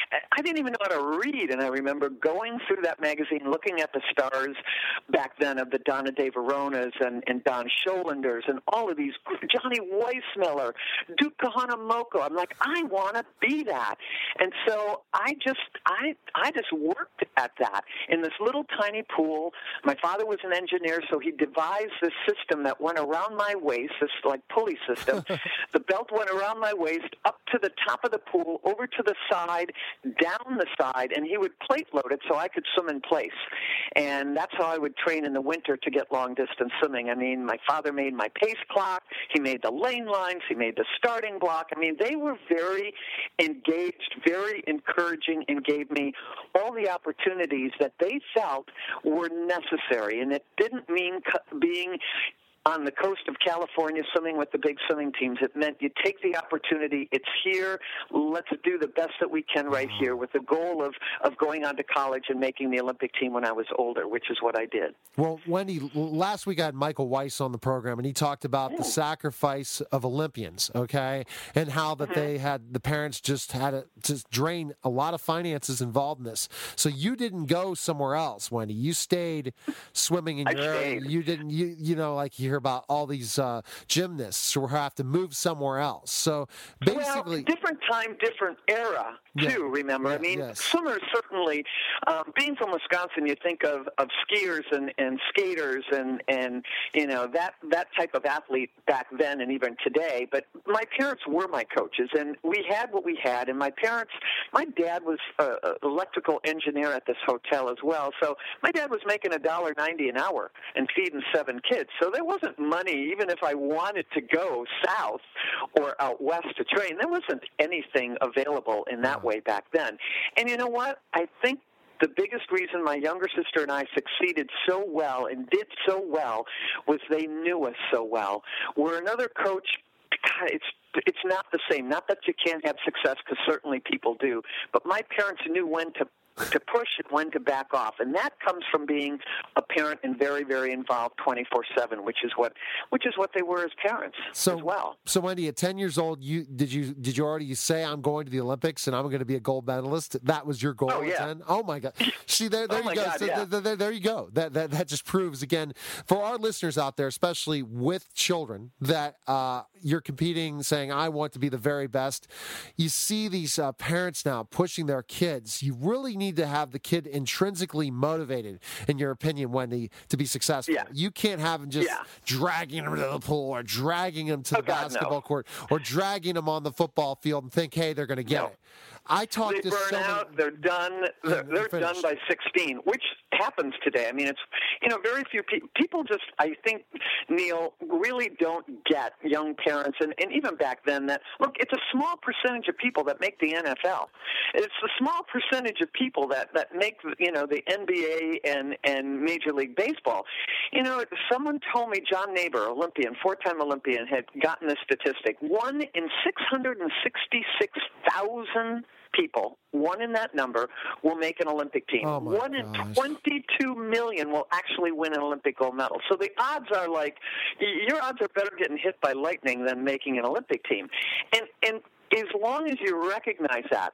D: I didn't even know how to read, and I remember going through that magazine, looking at the stars back then of the Donna De Veronas and, and Don Scholanders and all of these, Johnny Weissmuller, Duke Kahanamoko. I'm like, I want to be that. And so I just, I, I just worked at that in this little tiny pool. My father was an engineer, so he devised this system that went around my waist, this like pulley system. The belt went around my waist, up to the top of the pool, over to the side, down the side, and he would plate load it so I could swim in place. And that's how I would train in the winter to get long-distance swimming. I mean, my father made my pace clock. He made the lane lines. He made the starting block. I mean, they were very engaged, very encouraging, and gave me all the opportunities that they felt were necessary. And it didn't mean being on the coast of California swimming with the big swimming teams. It meant you take the opportunity. It's here. Let's do the best that we can right here with the goal of, of going on to college and making the Olympic team when I was older, which is what I did.
B: Well, Wendy, last week I had Michael Weiss on the program, and he talked about the sacrifice of Olympians, okay, and how that mm-hmm. they had, the parents just had to just drain a lot of finances involved in this. So you didn't go somewhere else, Wendy. You stayed swimming in your area. You didn't, you, you know, like you hear about all these uh, gymnasts who have to move somewhere else. So basically,
D: well, different time, different era too.
B: Yeah,
D: remember,
B: yeah,
D: I mean,
B: yes.
D: swimmers certainly. Um, being from Wisconsin, you think of, of skiers and, and skaters and, and you know that that type of athlete back then and even today. But my parents were my coaches, and we had what we had. And my parents, my dad was an electrical engineer at this hotel as well. So my dad was making a dollar ninety an hour and feeding seven kids. So there wasn't money, even if I wanted to go south or out west to train. There wasn't anything available in that way back then. And you know what? I think the biggest reason my younger sister and I succeeded so well and did so well was they knew us so well. Where another coach, it's it's not the same. Not that you can't have success, because certainly people do. But my parents knew when to to push and when to back off, and that comes from being a parent and very, very involved twenty-four seven, which is what which is what they were as parents
B: so,
D: as well.
B: So, Wendy, at ten years old, you did you did you already say I'm going to the Olympics and I'm going to be a gold medalist? That was your goal
D: oh,
B: at
D: yeah.
B: ten? Oh my God! See, there, there
D: oh
B: you go.
D: God,
B: so
D: yeah.
B: there, there, there you go. That, that that just proves again for our listeners out there, especially with children, that uh, you're competing, saying I want to be the very best. You see these uh, parents now pushing their kids. You really need to have the kid intrinsically motivated, in your opinion, Wendy, to be successful.
D: Yeah.
B: You can't have them just
D: yeah.
B: dragging them to the pool or dragging them to
D: oh,
B: the
D: God,
B: basketball
D: no.
B: court or dragging them on the football field and think, hey, they're going to get
D: no.
B: it. I talked
D: they
B: to
D: burn
B: so
D: out.
B: many,
D: They're done. They're,
B: they're
D: they're done by sixteen, which happens today. I mean, it's you know very few people. People just, I think, Neil, really don't get young parents, and, and even back then, that look, it's a small percentage of people that make the N F L. It's a small percentage of people that that make you know the N B A and and Major League Baseball. You know, someone told me John Neighbor, Olympian, four-time Olympian, had gotten this statistic: one in six hundred sixty-six thousand people, one in that number, will make an Olympic team.
B: Oh my
D: one in
B: gosh.
D: twenty-two million will actually win an Olympic gold medal. So the odds are like, your odds are better getting hit by lightning than making an Olympic team. And and as long as you recognize that,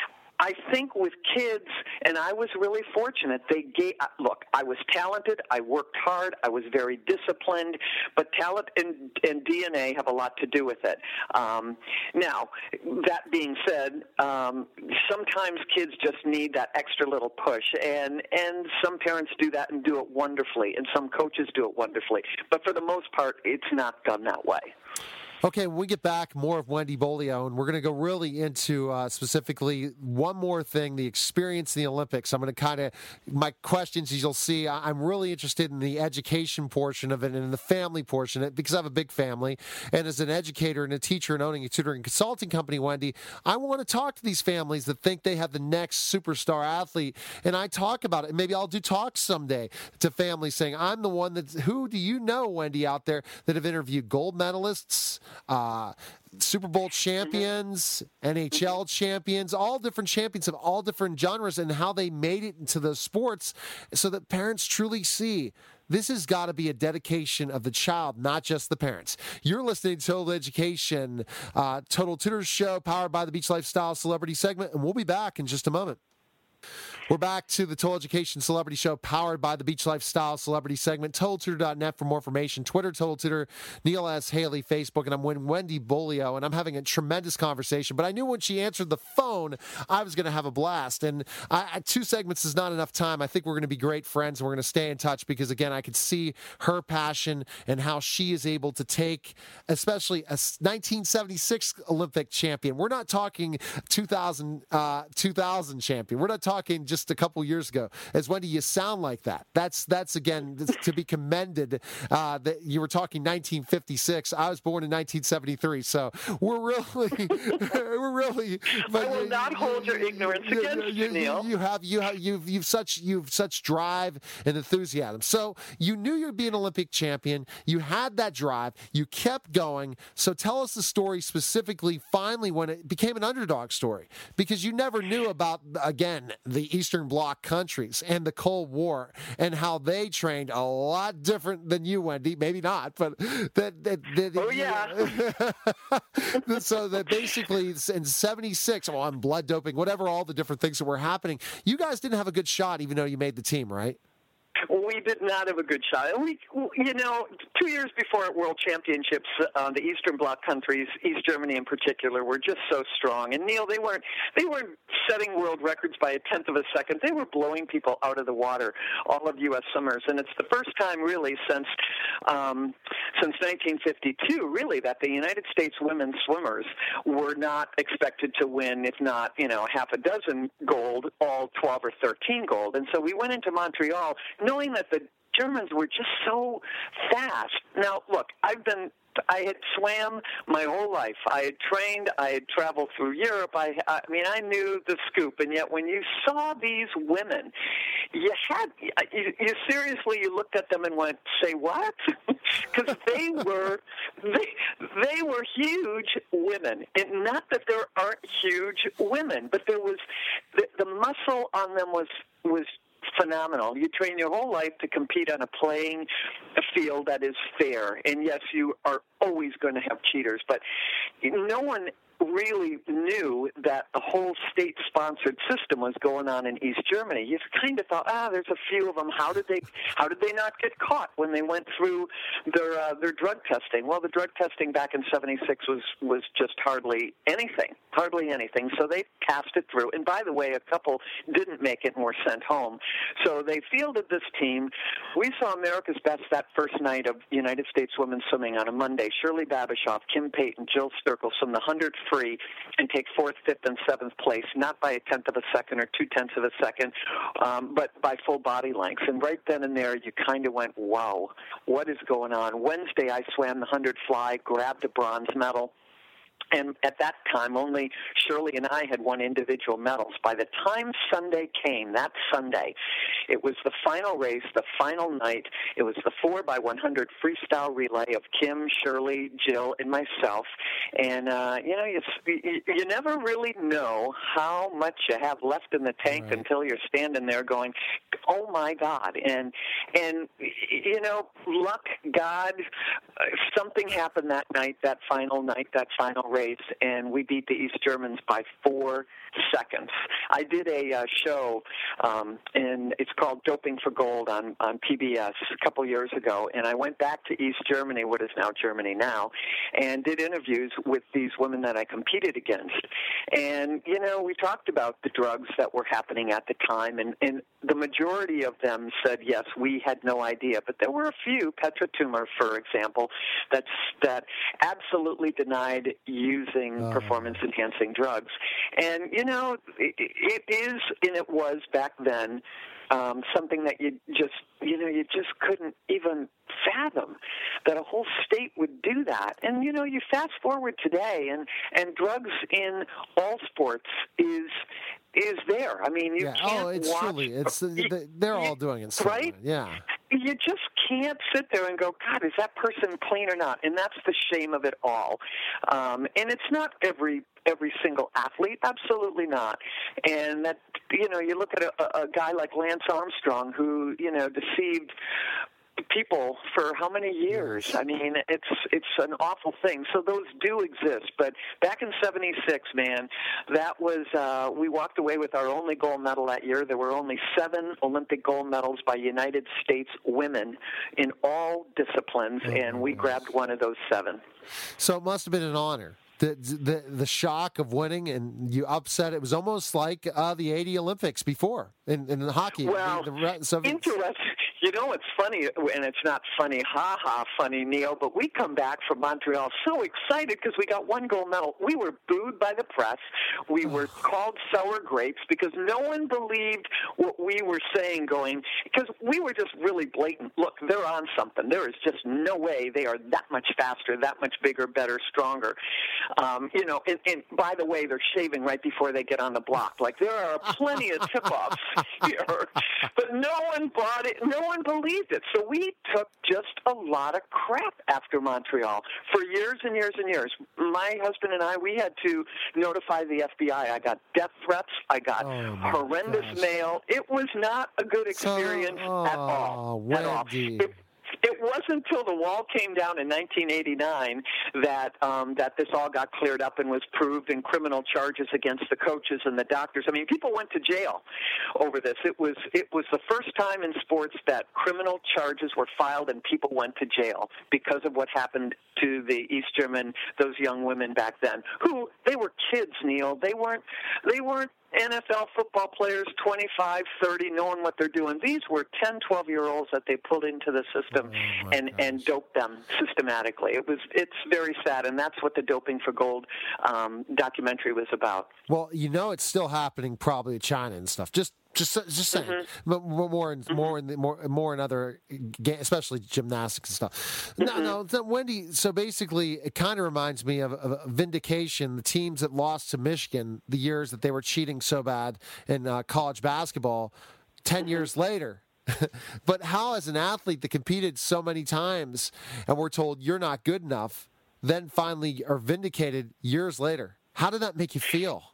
D: I think with kids, and I was really fortunate, they gave, look, I was talented, I worked hard, I was very disciplined, but talent and, and D N A have a lot to do with it. Um, now, that being said, um, sometimes kids just need that extra little push, and, and some parents do that and do it wonderfully, and some coaches do it wonderfully. But for the most part, it's not done that way.
B: Okay, when we get back, more of Wendy Bolio, and we're going to go really into uh, specifically one more thing, the experience in the Olympics. I'm going to kind of, my questions, as you'll see, I'm really interested in the education portion of it and in the family portion of it, because I have a big family. And as an educator and a teacher and owning a tutoring consulting company, Wendy, I want to talk to these families that think they have the next superstar athlete. And I talk about it. And maybe I'll do talks someday to families saying, I'm the one that, who do you know, Wendy, out there that have interviewed gold medalists, uh, Super Bowl champions, N H L champions, all different champions of all different genres, and how they made it into the sports so that parents truly see this has got to be a dedication of the child, not just the parents. You're listening to Total Education, uh, Total Tutors Show, powered by the Beach Lifestyle Celebrity segment, and we'll be back in just a moment. We're back to the Total Education Celebrity Show, powered by the Beach Lifestyle Celebrity segment. Total Tutor dot net for more information. Twitter, Total Tutor, Neil S. Haley, Facebook, and I'm with Wendy Bolio, and I'm having a tremendous conversation. But I knew when she answered the phone, I was going to have a blast. And I, I, two segments is not enough time. I think we're going to be great friends, and we're going to stay in touch because, again, I could see her passion and how she is able to take, especially a nineteen seventy-six Olympic champion. We're not talking two thousand, uh, two thousand champion. We're not talking just a couple years ago. As Wendy, you sound like that. That's that's again to be commended. Uh, that you were talking nineteen fifty-six. I was born in nineteen seventy-three, so we're really, we're really.
D: But I will not hold your ignorance you, against you, you, Neil.
B: You have you have you've you've such you've such drive and enthusiasm. So you knew you'd be an Olympic champion. You had that drive. You kept going. So tell us the story specifically. Finally, when it became an underdog story, because you never knew about again the Eastern Bloc countries and the Cold War and how they trained a lot different than you, Wendy. Maybe not, but that. that, that
D: oh yeah.
B: So that basically in seventy-six, well, on blood doping, whatever, all the different things that were happening, you guys didn't have a good shot, even though you made the team, right?
D: We did not have a good shot. We, you know, two years before World Championships, uh, the Eastern Bloc countries, East Germany in particular, were just so strong. And Neil, they weren't they weren't setting world records by a tenth of a second. They were blowing people out of the water all of U S summers, and it's the first time really since um, since nineteen fifty-two, really, that the United States women's swimmers were not expected to win, if not, you know, half a dozen gold, all twelve or thirteen gold. And so we went into Montreal knowing that the Germans were just so fast. Now, look, I've been I had swam my whole life. I had trained. I had traveled through Europe. I, I mean, I knew the scoop. And yet, when you saw these women, you had you, you seriously you looked at them and went, "Say what?" Because they were they they were huge women. And not that there aren't huge women, but there was the, the muscle on them was was. phenomenal. You train your whole life to compete on a playing field that is fair. And yes, you are always going to have cheaters, but no one really knew that the whole state-sponsored system was going on in East Germany. You kind of thought, ah, there's a few of them. How did they? How did they not get caught when they went through their uh, their drug testing? Well, the drug testing back in seventy-six was was just hardly anything, hardly anything. So they passed it through. And by the way, a couple didn't make it and were sent home. So they fielded this team. We saw America's Best that first night of United States women's swimming on a Monday. Shirley Babashoff, Kim Payton, Jill Sturkle swim the one hundred free and take fourth, fifth, and seventh place, not by a tenth of a second or two-tenths of a second, um, but by full body lengths. And right then and there, you kind of went, wow, what is going on? Wednesday, I swam the one hundred fly, grabbed a bronze medal. And at that time, only Shirley and I had won individual medals. By the time Sunday came, that Sunday, it was the final race, the final night. It was the four by one hundred freestyle relay of Kim, Shirley, Jill, and myself. And, uh, you know, you, you never really know how much you have left in the tank right. until you're standing there going, oh, my God. And, and you know, luck, God, something happened that night, that final night, that final race. And we beat the East Germans by four seconds. I did a uh, show, um, and it's called Doping for Gold on, on P B S a couple years ago, and I went back to East Germany, what is now Germany now, and did interviews with these women that I competed against. And, you know, we talked about the drugs that were happening at the time, and, and the majority of them said, yes, we had no idea. But there were a few, Petra Tumor, for example, that's, that absolutely denied using oh. performance-enhancing drugs. And, you know, it, it is, and it was back then, um, something that you just, you know, you just couldn't even fathom that a whole state would do that. And, you know, you fast forward today, and, and drugs in all sports is is there. I mean, you
B: yeah.
D: can't
B: Oh, it's
D: watch.
B: truly, it's, they're all doing it.
D: Right?
B: Yeah.
D: You just can't sit there and go, God, is that person clean or not? And that's the shame of it all. Um, and it's not every every single athlete, absolutely not. And that, you know, you look at a, a guy like Lance Armstrong who, you know, deceived people for how many years? I mean, it's it's an awful thing. So those do exist. But back in seventy-six, man, that was, uh, we walked away with our only gold medal that year. There were only seven Olympic gold medals by United States women in all disciplines, oh, and we grabbed one of those seven.
B: So it must have been an honor. The, the the shock of winning, and you upset. It was almost like uh, the eighty Olympics before in, in hockey.
D: Well,
B: the, the, so
D: interesting. You know, it's funny, and it's not funny, ha-ha funny, Neil, but we come back from Montreal so excited because we got one gold medal. We were booed by the press. We were called sour grapes because no one believed what we were saying going, because we were just really blatant. Look, they're on something. There is just no way they are that much faster, that much bigger, better, stronger. Um, you know, and, and by the way, they're shaving right before they get on the block. Like, there are plenty of tip-offs here, but no one bought it. No one believed it. So we took just a lot of crap after Montreal for years and years and years. My husband and I, we had to notify the F B I. I got death threats. I got
B: oh
D: horrendous
B: gosh. mail.
D: It was not a good experience
B: so, oh,
D: at all. At all. It, It wasn't until the wall came down in nineteen eighty-nine that um, that this all got cleared up and was proved in criminal charges against the coaches and the doctors. I mean, people went to jail over this. It was it was the first time in sports that criminal charges were filed and people went to jail because of what happened to the East German, those young women back then, who they were kids, Neil. They weren't they weren't N F L football players, twenty-five, thirty, knowing what they're doing. These were ten, twelve-year-olds that they pulled into the system
B: oh
D: and, and doped them systematically. It was It's very sad, and that's what the Doping for Gold um, documentary was about.
B: Well, you know it's still happening probably in China and stuff. Just Just, just saying,
D: mm-hmm.
B: but more, in,
D: mm-hmm.
B: more, in the, more, more in other, especially gymnastics and stuff.
D: Mm-hmm.
B: No, no, Wendy. So basically, it kind of reminds me of, of Vindication, the teams that lost to Michigan the years that they were cheating so bad in uh, college basketball. Ten mm-hmm. years later, but how, as an athlete that competed so many times, and we're told you're not good enough, then finally are vindicated years later. How did that make you feel?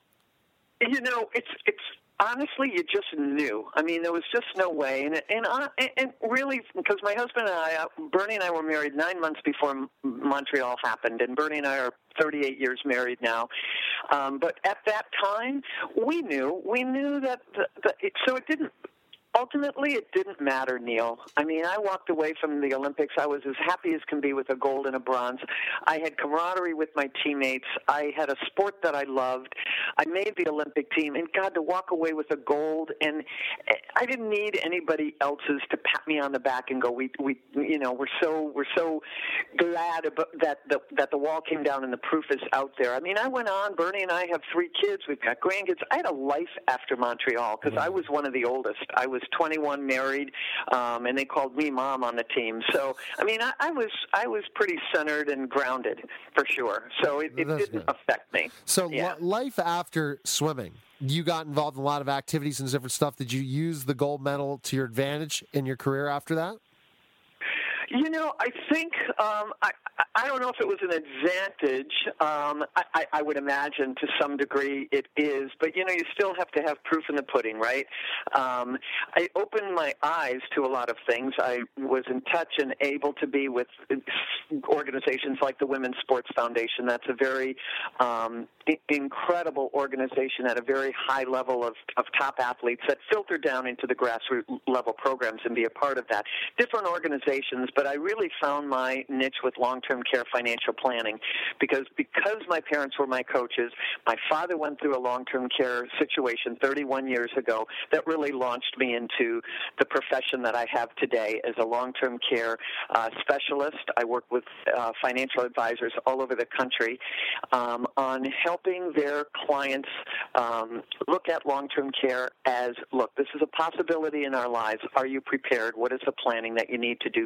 D: You know, it's it's. Honestly, you just knew. I mean, there was just no way. And and, uh, and really, because my husband and I, uh, Bernie and I were married nine months before Montreal happened, and Bernie and I are thirty-eight years married now. Um, but at that time, we knew. We knew that, the, the, it, so it didn't. Ultimately, it didn't matter, Neil. I mean, I walked away from the Olympics. I was as happy as can be with a gold and a bronze. I had camaraderie with my teammates. I had a sport that I loved. I made the Olympic team, and God, to walk away with a gold, and I didn't need anybody else's to pat me on the back and go, "We, we, you know, we're so, we're so glad about that the, that the wall came down and the proof is out there." I mean, I went on. Bernie and I have three kids. We've got grandkids. I had a life after Montreal because I was one of the oldest. I was twenty-one, married, um, and they called me mom on the team. So, I mean, I, I was I was pretty centered and grounded for sure. So it, it didn't good. affect me.
B: So
D: yeah.
B: li- life after swimming, you got involved in a lot of activities and different stuff. Did you use the gold medal to your advantage in your career after that?
D: You know, I think um, I I don't know if it was an advantage. Um, I, I would imagine to some degree it is, but you know, you still have to have proof in the pudding, right? Um, I opened my eyes to a lot of things. I was in touch and able to be with organizations like the Women's Sports Foundation. That's a very um, incredible organization at a very high level of, of top athletes that filter down into the grassroots level programs and be a part of that. Different organizations. But I really found my niche with long-term care financial planning because because my parents were my coaches, my father went through a long-term care situation thirty-one years ago that really launched me into the profession that I have today as a long-term care uh, specialist. I work with uh, financial advisors all over the country um, on helping their clients um, look at long-term care as, look, this is a possibility in our lives. Are you prepared? What is the planning that you need to do for it?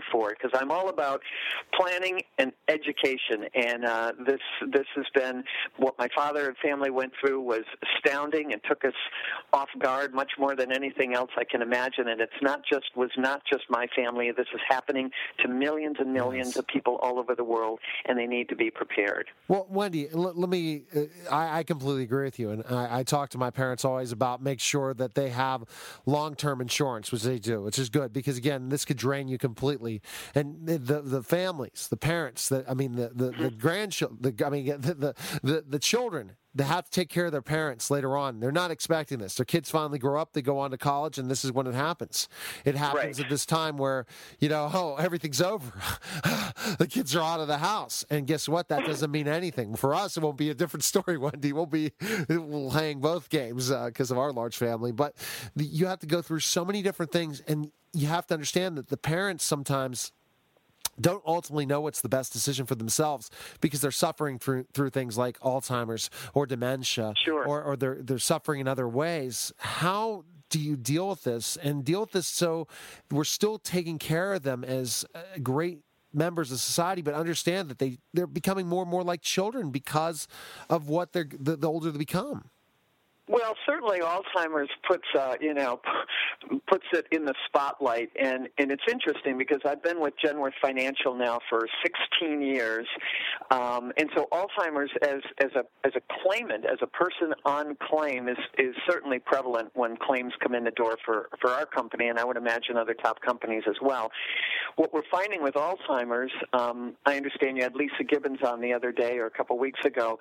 D: because I'm all about planning and education. And uh, this this has been what my father and family went through was astounding and took us off guard much more than anything else I can imagine. And it's not just was not just my family. This is happening to millions and millions yes. of people all over the world, and they need to be prepared.
B: Well, Wendy, l- let me. Uh, I, I completely agree with you, and I, I talk to my parents always about make sure that they have long-term insurance, which they do, which is good because again, this could drain you completely. And the the, the families, the parents, the I mean the the, the grandchildren, the I mean the, the the the children. They have to take care of their parents later on. They're not expecting this. Their kids finally grow up, they go on to college, and this is when it happens. It happens
D: right.
B: at this time where, you know, oh, everything's over. The kids are out of the house. And guess what? That doesn't mean anything. For us, it won't be a different story, Wendy. We'll be we'll hang both games because uh, of our large family. But the, you have to go through so many different things, and you have to understand that the parents sometimes don't ultimately know what's the best decision for themselves because they're suffering through through things like Alzheimer's or dementia,
D: sure.
B: or, or they're they're suffering in other ways. How do you deal with this and deal with this so we're still taking care of them as great members of society, but understand that they they're becoming more and more like children because of what they're the, the older they become?
D: Well, certainly Alzheimer's puts, uh, you know, puts it in the spotlight, and, and it's interesting because I've been with Genworth Financial now for sixteen years, um, and so Alzheimer's as as a as a claimant, as a person on claim, is is certainly prevalent when claims come in the door for for our company, and I would imagine other top companies as well. What we're finding with Alzheimer's, um, I understand you had Lisa Gibbons on the other day or a couple weeks ago.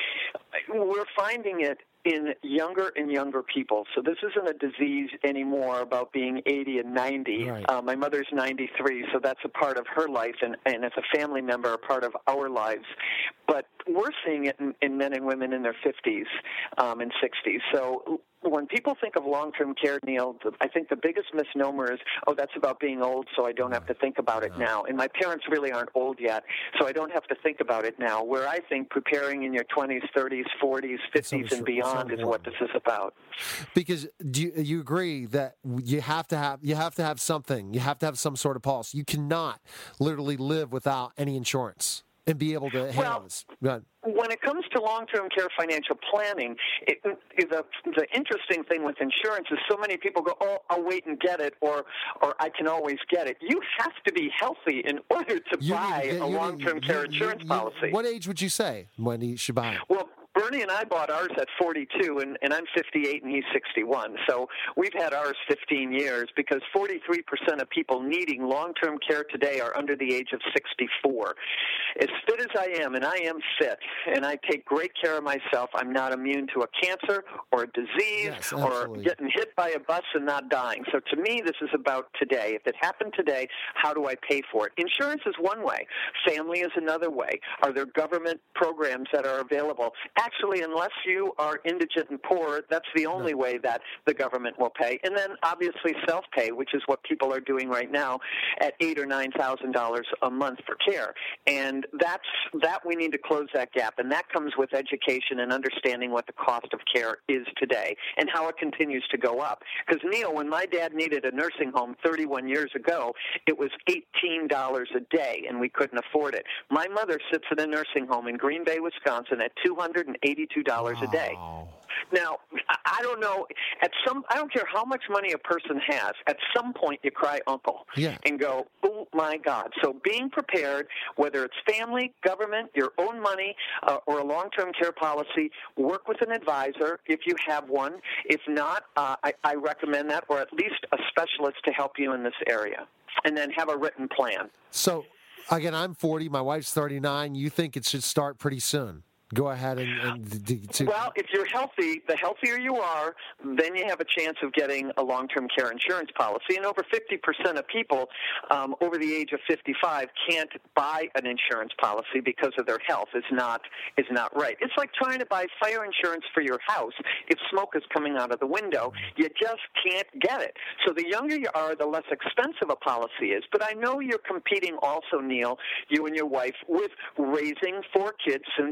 D: We're finding it in younger and younger people. So this isn't a disease anymore about being eighty and ninety.
B: Right.
D: Uh, my mother's ninety-three, so that's a part of her life, and, and as a family member, a part of our lives. But we're seeing it in, in men and women in their fifties um, and sixties. So when people think of long-term care, Neil, I think the biggest misnomer is, oh, that's about being old, so I don't have to think about it now. And my parents really aren't old yet, so I don't have to think about it now. Where I think preparing in your twenties, thirties, forties, fifties, and beyond is what this is about.
B: Because do you, you agree that you have to have you have to have something, you have to have some sort of policy. You cannot literally live without any insurance and be able to handle
D: well,
B: this. Go ahead.
D: When it comes to long-term care financial planning, it, the, the interesting thing with insurance is so many people go, oh, I'll wait and get it, or or I can always get it. You have to be healthy in order to
B: You
D: buy
B: need-
D: a
B: you
D: long-term
B: need-
D: care
B: you-
D: insurance
B: you-
D: policy.
B: What age would you say when you should buy it?
D: Well, Bernie and I bought ours at forty-two, and, and I'm fifty-eight, and he's sixty-one. So we've had ours fifteen years because forty-three percent of people needing long-term care today are under the age of sixty-four. As fit as I am, and I am fit, and I take great care of myself, I'm not immune to a cancer or a disease
B: Yes,
D: or
B: absolutely.
D: getting hit by a bus and not dying. So to me, this is about today. If it happened today, how do I pay for it? Insurance is one way. Family is another way. Are there government programs that are available? Actually, unless you are indigent and poor, that's the only way that the government will pay. And then, obviously, self-pay, which is what people are doing right now at eight or nine thousand dollars a month for care. And that's that we need to close that gap, and that comes with education and understanding what the cost of care is today and how it continues to go up. Because Neil, when my dad needed a nursing home thirty-one years ago, it was eighteen dollars a day, and we couldn't afford it. My mother sits in a nursing home in Green Bay, Wisconsin, at two hundred eighty-two dollars
B: Wow.
D: a day. Now, I don't know. At some, I don't care how much money a person has. At some point, you cry uncle
B: Yeah.
D: and go, "Oh my God!" So, being prepared, whether it's family, government, your own money, uh, or a long-term care policy, work with an advisor if you have one. If not, uh, I, I recommend that, or at least a specialist to help you in this area, and then have a written plan.
B: So, again, I'm forty. My wife's thirty-nine. You think it should start pretty soon? Go ahead and, and d- to,
D: Well, if you're healthy, the healthier you are, then you have a chance of getting a long-term care insurance policy. And over fifty percent of people um, over the age of fifty-five can't buy an insurance policy because of their health is not is not right. It's like trying to buy fire insurance for your house. If smoke is coming out of the window, you just can't get it. So the younger you are, the less expensive a policy is. But I know you're competing also, Neil, you and your wife, with raising four kids, soon to be five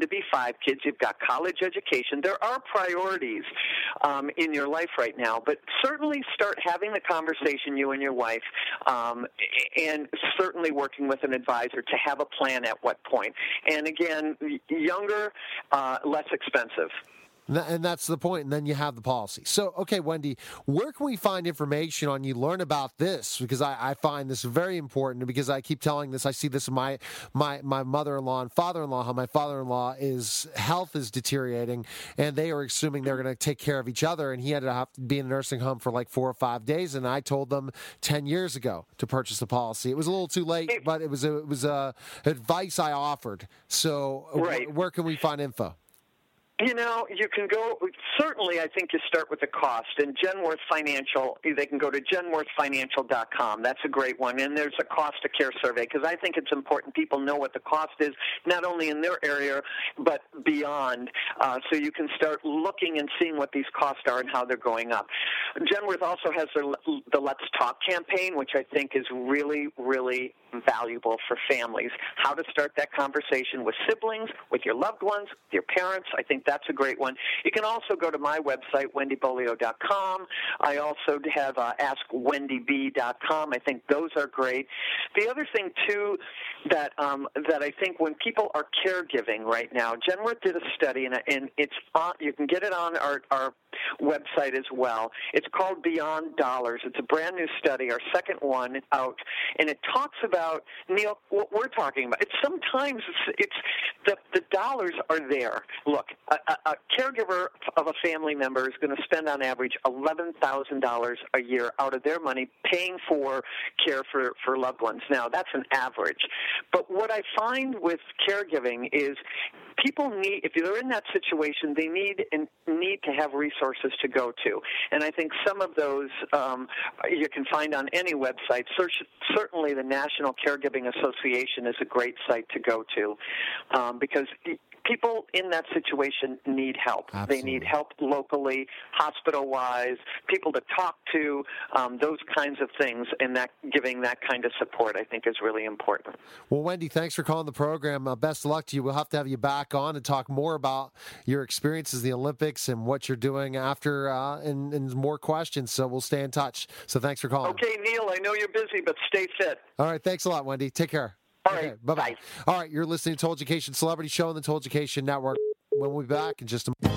D: five kids, you've got college education. There are priorities um, in your life right now, but certainly start having the conversation, you and your wife, um, and certainly working with an advisor to have a plan at what point. And again, younger, uh, less expensive.
B: And that's the point. And then you have the policy. So, okay, Wendy, where can we find information on you, learn about this? Because I, I find this very important, because I keep telling this. I see this in my, my, my mother-in-law and father-in-law, how my father-in-law, is health is deteriorating, and they are assuming they're going to take care of each other. And he had to have to be in a nursing home for like four or five days. And I told them ten years ago to purchase a policy. It was a little too late, but it was a, it was a advice I offered. So
D: right.
B: wh- where can we find info?
D: You know, you can go, certainly I think you start with the cost. And Genworth Financial, they can go to genworth financial dot com. That's a great one. And there's a cost of care survey, because I think it's important people know what the cost is, not only in their area, but beyond. Uh, so you can start looking and seeing what these costs are and how they're going up. Genworth also has their, the Let's Talk campaign, which I think is really, really valuable for families. How to start that conversation with siblings, with your loved ones, with your parents. I think that's a great one. You can also go to my website, wendy bolio dot com. I also have uh, ask wendy b dot com. I think those are great. The other thing, too, that um, that I think when people are caregiving right now, Genworth did a study, and, and it's on, you can get it on our, our website as well. It's called Beyond Dollars. It's a brand new study, our second one out, and it talks about, Neil, what we're talking about. It's sometimes it's, it's the, the dollars are there. Look, a, a, a caregiver of a family member is going to spend on average eleven thousand dollars a year out of their money paying for care for, for loved ones. Now, that's an average. But what I find with caregiving is people need, if they're in that situation, they need and need to have resources to go to. And I think some of those um, you can find on any website. Search, certainly the National Caregiving Association is a great site to go to, um, because people in that situation need help.
B: Absolutely.
D: They need help locally, hospital-wise, people to talk to, um, those kinds of things, and that giving that kind of support, I think, is really important.
B: Well, Wendy, thanks for calling the program. Uh, best of luck to you. We'll have to have you back on and talk more about your experiences, the Olympics, and what you're doing after, uh, and, and more questions, so we'll stay in touch. So thanks for calling.
D: Okay, Neil, I know you're busy, but stay fit.
B: All right, thanks a lot, Wendy. Take care.
D: All
B: okay,
D: right,
B: bye-bye.
D: bye.
B: All right, you're listening to Told Education Celebrity Show on the Told Education Network. When we'll be back in just a moment.